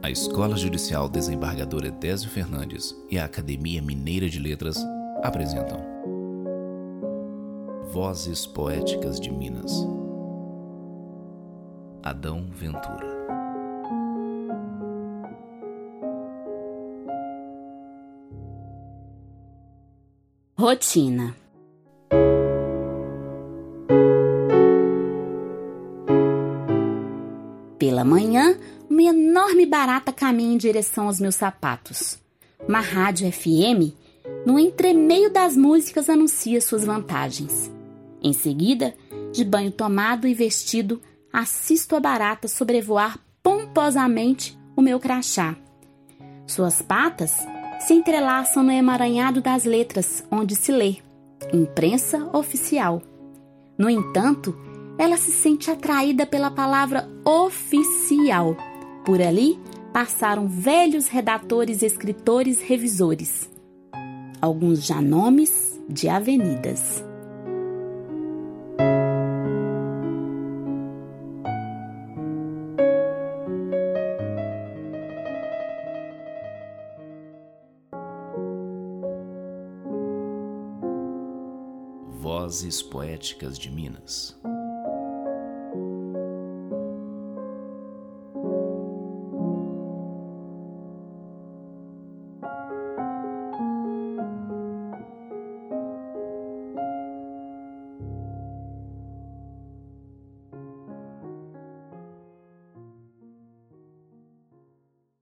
A Escola Judicial Desembargador Edésio Fernandes e a Academia Mineira de Letras apresentam Vozes Poéticas de Minas. Adão Ventura. Rotina. Pela manhã, uma enorme barata caminha em direção aos meus sapatos. Uma rádio FM, no entremeio das músicas, anuncia suas vantagens. Em seguida, de banho tomado e vestido, assisto a barata sobrevoar pomposamente o meu crachá. Suas patas se entrelaçam no emaranhado das letras, onde se lê Imprensa Oficial. No entanto, ela se sente atraída pela palavra oficial. Por ali passaram velhos redatores, escritores, revisores. Alguns já nomes de avenidas. Vozes Poéticas de Minas.